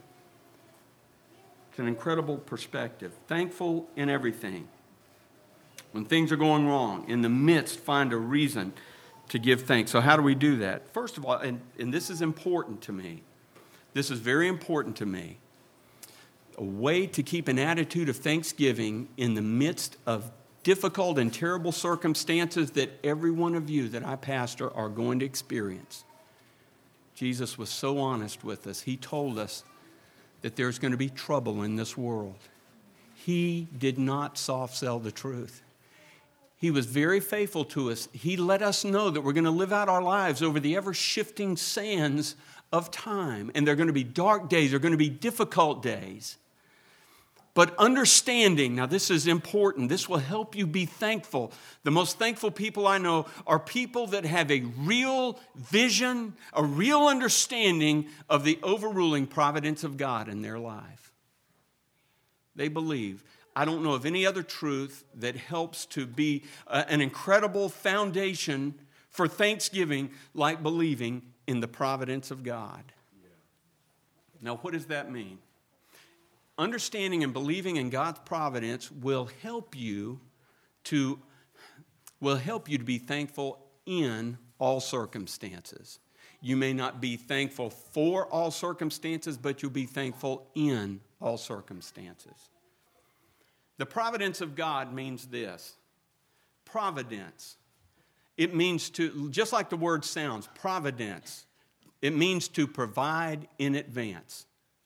It's an incredible perspective. Thankful in everything. When things are going wrong, in the midst, find a reason to give thanks. So how do we do that? First of all, and, and this is important to me. This is very important to me. A way to keep an attitude of thanksgiving in the midst of difficult and terrible circumstances that every one of you that I pastor are going to experience. Jesus was so honest with us. He told us that there's going to be trouble in this world. He did not soft sell the truth. He was very faithful to us. He let us know that we're going to live out our lives over the ever-shifting sands of time. And there are going to be dark days. There are going to be difficult days. But understanding, now this is important, this will help you be thankful. The most thankful people I know are people that have a real vision, a real understanding of the overruling providence of God in their life. They believe. I don't know of any other truth that helps to be uh, an incredible foundation for thanksgiving like believing in the providence of God. Now, what does that mean? Understanding and believing in God's providence will help you to will help you to be thankful in all circumstances. You may not be thankful for all circumstances, but you'll be thankful in all circumstances. The providence of God means this. Providence. It means to, just like the word sounds, providence. It means to provide in advance.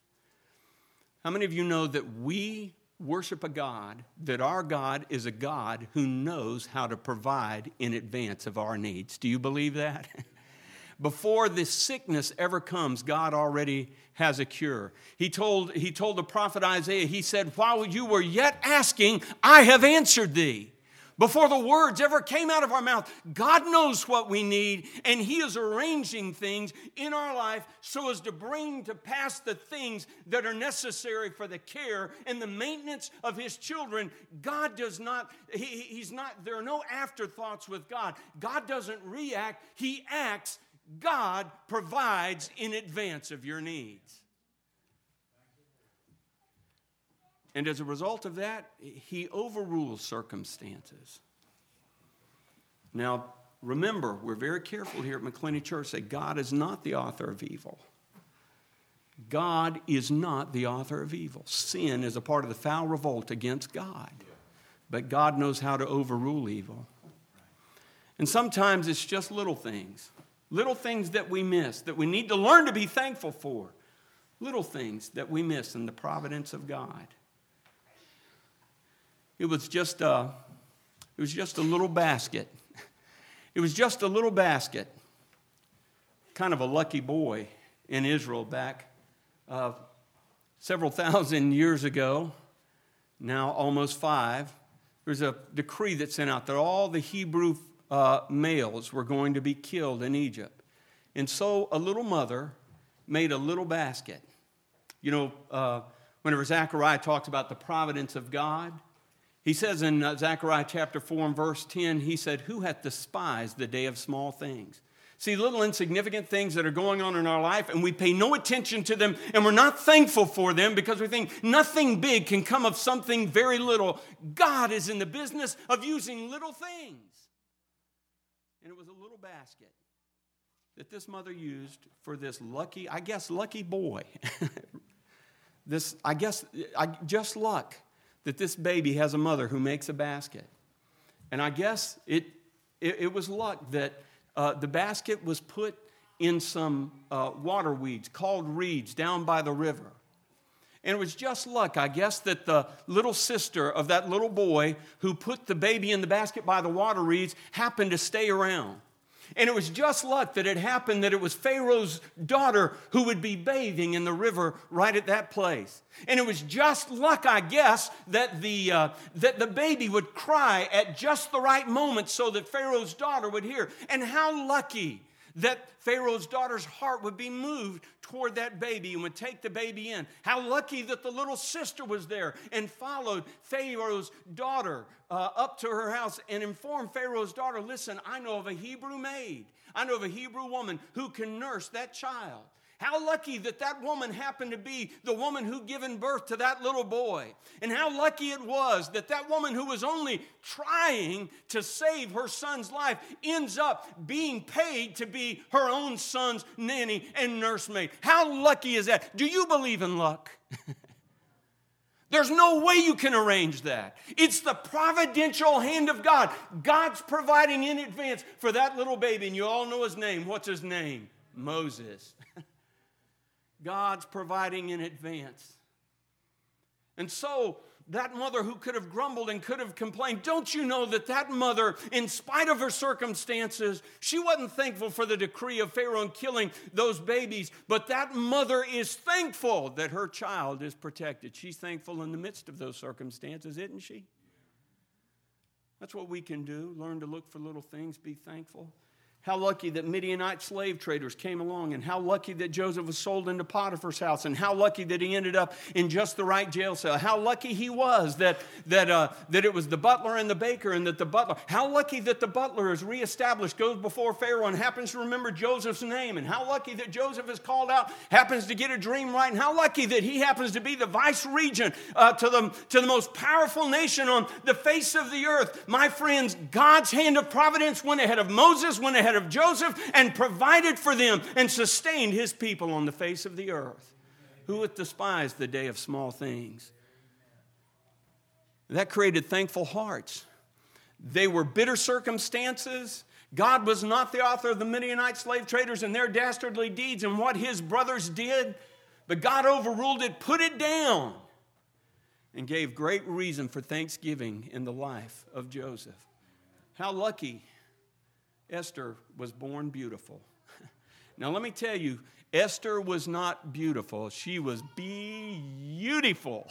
How many of you know that we worship a God, that our God is a God who knows how to provide in advance of our needs? Do you believe that? Before this sickness ever comes, God already has a cure. He told, he told the prophet Isaiah, he said, while you were yet asking, I have answered thee. Before the words ever came out of our mouth, God knows what we need, and He is arranging things in our life so as to bring to pass the things that are necessary for the care and the maintenance of His children. God does not, he, He's not, there are no afterthoughts with God. God doesn't react, He acts. God provides in advance of your needs. And as a result of that, He overrules circumstances. Now, remember, we're very careful here at McClenny Church that God is not the author of evil. God is not the author of evil. Sin is a part of the foul revolt against God. But God knows how to overrule evil. And sometimes it's just little things. Little things that we miss, that we need to learn to be thankful for. Little things that we miss in the providence of God. It was just a, it was just a little basket. It was just a little basket. Kind of a lucky boy in Israel back uh, several thousand years ago, now almost five. There was a decree that sent out that all the Hebrew uh, males were going to be killed in Egypt. And so a little mother made a little basket. You know, uh, whenever Zechariah talks about the providence of God, he says in uh, Zechariah chapter four and verse ten, he said, who hath despised the day of small things? See, little insignificant things that are going on in our life, and we pay no attention to them, and we're not thankful for them because we think nothing big can come of something very little. God is in the business of using little things. And it was a little basket that this mother used for this lucky, I guess, lucky boy. this, I guess, I, just luck that this baby has a mother who makes a basket. And I guess it, it, it was luck that uh, the basket was put in some uh, water weeds called reeds down by the river. And it was just luck, I guess, that the little sister of that little boy who put the baby in the basket by the water reeds happened to stay around. And it was just luck that it happened that it was Pharaoh's daughter who would be bathing in the river right at that place. And it was just luck, I guess, that the, uh, that the baby would cry at just the right moment so that Pharaoh's daughter would hear. And how lucky that Pharaoh's daughter's heart would be moved toward that baby and would take the baby in. How lucky that the little sister was there and followed Pharaoh's daughter uh, up to her house and informed Pharaoh's daughter, listen, I know of a Hebrew maid. I know of a Hebrew woman who can nurse that child. How lucky that that woman happened to be the woman who given birth to that little boy. And how lucky it was that that woman who was only trying to save her son's life ends up being paid to be her own son's nanny and nursemaid. How lucky is that? Do you believe in luck? There's no way you can arrange that. It's the providential hand of God. God's providing in advance for that little baby. And you all know his name. What's his name? Moses. God's providing in advance. And so that mother who could have grumbled and could have complained, don't you know that that mother, in spite of her circumstances, she wasn't thankful for the decree of Pharaoh in killing those babies, but that mother is thankful that her child is protected. She's thankful in the midst of those circumstances, isn't she? That's what we can do, learn to look for little things, be thankful. How lucky that Midianite slave traders came along, and how lucky that Joseph was sold into Potiphar's house, and how lucky that he ended up in just the right jail cell. How lucky he was that, that, uh, that it was the butler and the baker, and that the butler, how lucky that the butler is reestablished, goes before Pharaoh and happens to remember Joseph's name, and how lucky that Joseph is called out, happens to get a dream right, and how lucky that he happens to be the vice regent uh, to, the, to the most powerful nation on the face of the earth. My friends, God's hand of providence went ahead of Moses, went ahead of Joseph, and provided for them and sustained his people on the face of the earth. Who hath despised the day of small things? That created thankful hearts. They were bitter circumstances. God was not the author of the Midianite slave traders and their dastardly deeds and what his brothers did, but God overruled it, put it down, and gave great reason for thanksgiving in the life of Joseph. How lucky Esther was born beautiful. Now let me tell you, Esther was not beautiful. She was beautiful.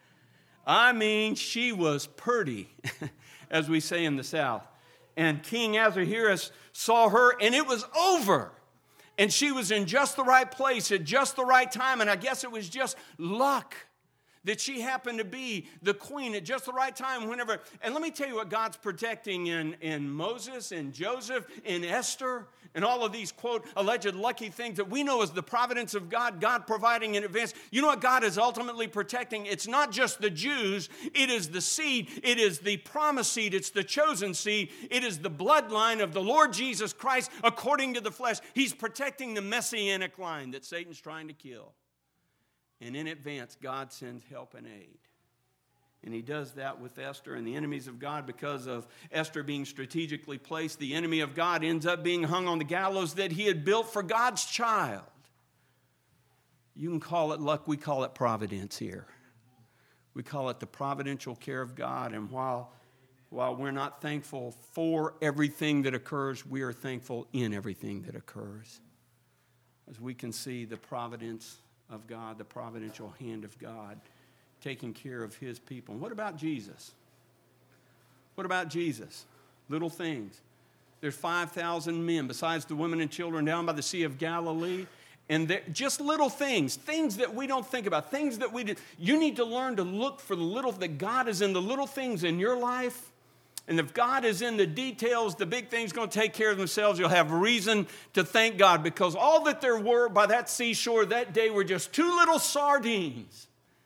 I mean, she was pretty, as we say in the South. And King Ahasuerus saw her, and it was over. And she was in just the right place at just the right time, and I guess it was just luck that she happened to be the queen at just the right time whenever. And let me tell you what God's protecting in, in Moses, in Joseph, in Esther, and all of these, quote, alleged lucky things that we know as the providence of God, God providing in advance. You know what God is ultimately protecting? It's not just the Jews. It is the seed. It is the promised seed. It's the chosen seed. It is the bloodline of the Lord Jesus Christ according to the flesh. He's protecting the messianic line that Satan's trying to kill. And in advance, God sends help and aid. And he does that with Esther and the enemies of God. Because of Esther being strategically placed, the enemy of God ends up being hung on the gallows that he had built for God's child. You can call it luck. We call it providence here. We call it the providential care of God. And while, while we're not thankful for everything that occurs, we are thankful in everything that occurs. As we can see the providence of God, the providential hand of God, taking care of his people. And what about Jesus? What about Jesus? Little things. There's five thousand men, besides the women and children down by the Sea of Galilee. And just little things, things that we don't think about, things that we did. You need to learn to look for the little, that God is in the little things in your life. And if God is in the details, the big things are going to take care of themselves. You'll have reason to thank God, because all that there were by that seashore that day were just two little sardines,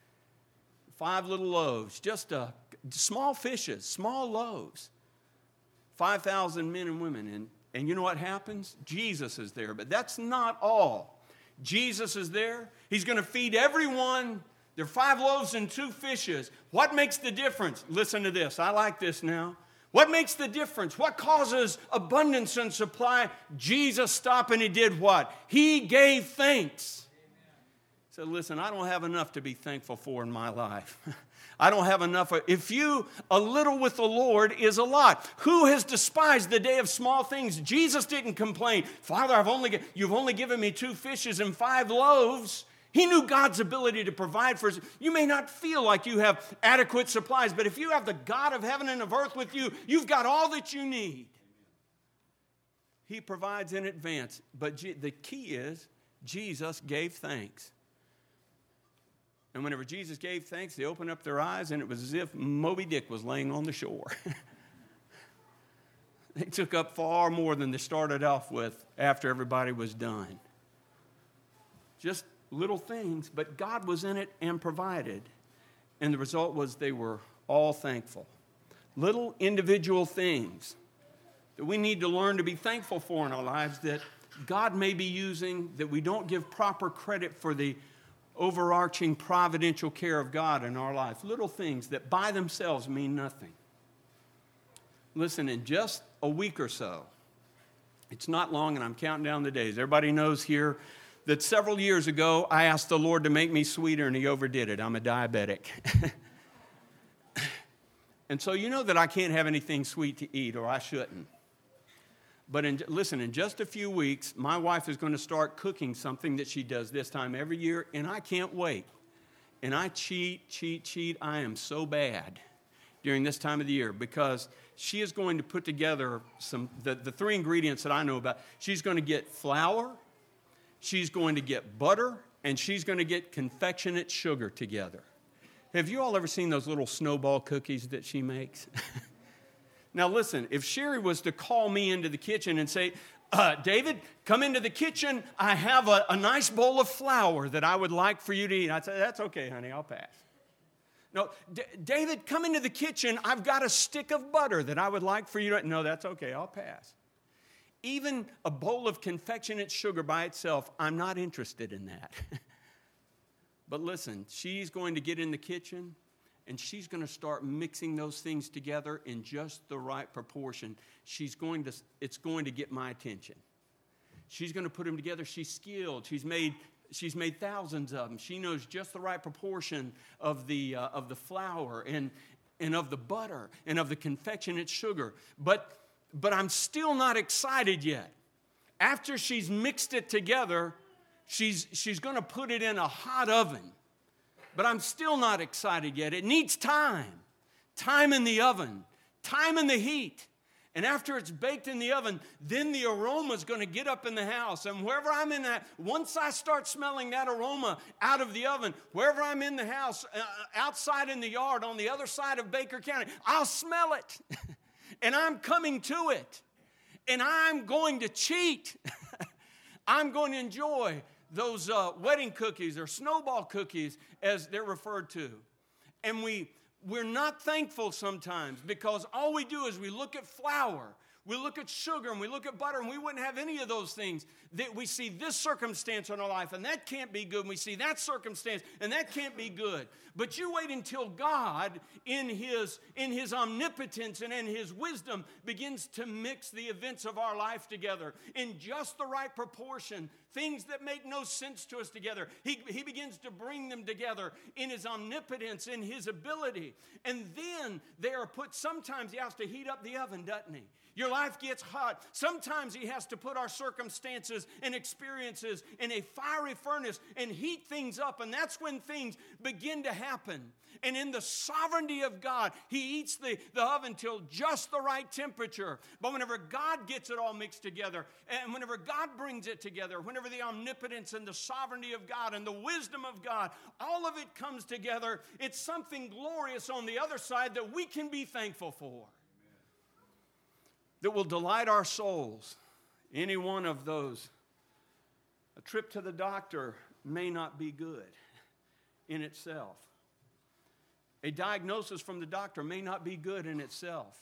five little loaves, just uh, small fishes, small loaves, five thousand men and women. And, and you know what happens? Jesus is there, but that's not all. Jesus is there. He's going to feed everyone. There are five loaves and two fishes. What makes the difference? Listen to this. I like this now. What makes the difference? What causes abundance and supply? Jesus stopped and he did what? He gave thanks. He said, listen, I don't have enough to be thankful for in my life. I don't have enough. If you, a little with the Lord is a lot. Who has despised the day of small things? Jesus didn't complain. Father, I've only, you've only given me two fishes and five loaves. He knew God's ability to provide for us. You may not feel like you have adequate supplies, but if you have the God of heaven and of earth with you, you've got all that you need. He provides in advance. But the key is, Jesus gave thanks. And whenever Jesus gave thanks, they opened up their eyes, and it was as if Moby Dick was laying on the shore. They took up far more than they started off with after everybody was done. Just little things, but God was in it and provided. And the result was they were all thankful. Little individual things that we need to learn to be thankful for in our lives that God may be using, that we don't give proper credit for the overarching providential care of God in our life. Little things that by themselves mean nothing. Listen, in just a week or so, it's not long and I'm counting down the days. Everybody knows here that several years ago, I asked the Lord to make me sweeter, and He overdid it. I'm a diabetic. And so you know that I can't have anything sweet to eat, or I shouldn't. But in, listen, in just a few weeks, my wife is going to start cooking something that she does this time every year, and I can't wait. And I cheat, cheat, cheat. I am so bad during this time of the year because she is going to put together some the, the three ingredients that I know about. She's going to get flour, she's going to get butter, and she's going to get confectionate sugar together. Have you all ever seen those little snowball cookies that she makes? Now listen, if Sherry was to call me into the kitchen and say, uh, David, come into the kitchen, I have a, a nice bowl of flour that I would like for you to eat. I'd say, that's okay, honey, I'll pass. No, D- David, come into the kitchen, I've got a stick of butter that I would like for you to eat. No, that's okay, I'll pass. Even a bowl of confectionate sugar by itself, I'm not interested in that. But listen, she's going to get in the kitchen, and she's going to start mixing those things together in just the right proportion. She's going to, it's going to get my attention. She's going to put them together. She's skilled. She's made, she's made thousands of them. She knows just the right proportion of the uh, of the flour and and of the butter and of the confectionate sugar. But but I'm still not excited yet. After she's mixed it together, she's she's going to put it in a hot oven. But I'm still not excited yet. It needs time. Time in the oven. Time in the heat. And after it's baked in the oven, then the aroma is going to get up in the house. And wherever I'm in that, once I start smelling that aroma out of the oven, wherever I'm in the house, uh, outside in the yard, on the other side of Baker County, I'll smell it. And I'm coming to it. And I'm going to cheat. I'm going to enjoy those uh, wedding cookies or snowball cookies as they're referred to. And we, we're not thankful sometimes because all we do is we look at flour, we look at sugar, and we look at butter, and we wouldn't have any of those things. That we see this circumstance in our life, and that can't be good. And we see that circumstance, and that can't be good. But you wait until God, in His, in His omnipotence and in His wisdom, begins to mix the events of our life together in just the right proportion. Things that make no sense to us together. He, he begins to bring them together in His omnipotence, in His ability. And then they are put, sometimes He has to heat up the oven, doesn't He? Your life gets hot. Sometimes He has to put our circumstances and experiences in a fiery furnace and heat things up. And that's when things begin to happen. And in the sovereignty of God, He heats the, the oven till just the right temperature. But whenever God gets it all mixed together, and whenever God brings it together, whenever the omnipotence and the sovereignty of God and the wisdom of God, all of it comes together, it's something glorious on the other side that we can be thankful for. That will delight our souls. Any one of those. A trip to the doctor may not be good in itself. A diagnosis from the doctor may not be good in itself.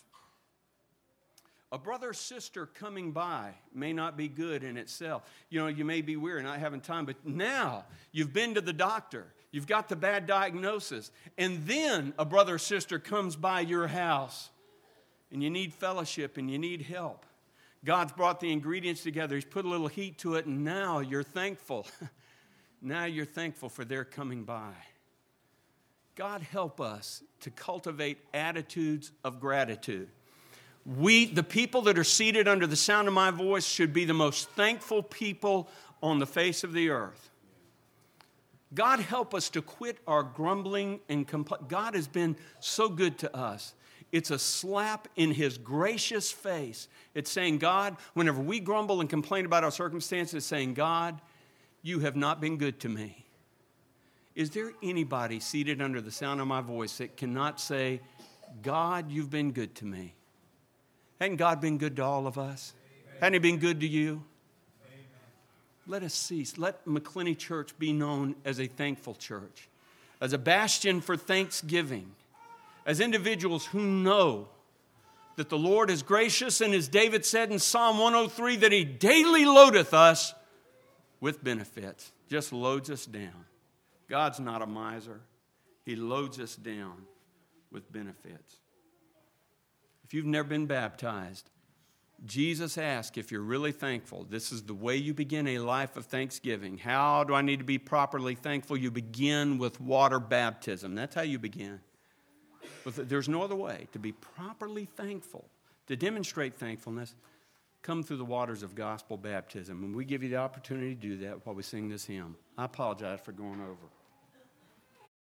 A brother or sister coming by may not be good in itself. You know, you may be weary, not having time, but now you've been to the doctor. You've got the bad diagnosis. And then a brother or sister comes by your house. And you need fellowship and you need help. God's brought the ingredients together. He's put a little heat to it, and now you're thankful. Now you're thankful for their coming by. God help us to cultivate attitudes of gratitude. We, the people that are seated under the sound of my voice, should be the most thankful people on the face of the earth. God help us to quit our grumbling and complaining. God has been so good to us. It's a slap in his gracious face. It's saying, God, whenever we grumble and complain about our circumstances, it's saying, God, you have not been good to me. Is there anybody seated under the sound of my voice that cannot say, God, you've been good to me? Hasn't God been good to all of us? Amen. Hasn't he been good to you? Amen. Let us cease. Let McClenny Church be known as a thankful church, as a bastion for thanksgiving, as individuals who know that the Lord is gracious, and as David said in Psalm one oh three, that he daily loadeth us with benefits, just loads us down. God's not a miser. He loads us down with benefits. If you've never been baptized, Jesus asked if you're really thankful. This is the way you begin a life of thanksgiving. How do I need to be properly thankful? You begin with water baptism. That's how you begin. But there's no other way to be properly thankful, to demonstrate thankfulness. Come through the waters of gospel baptism. And we give you the opportunity to do that while we sing this hymn. I apologize for going over.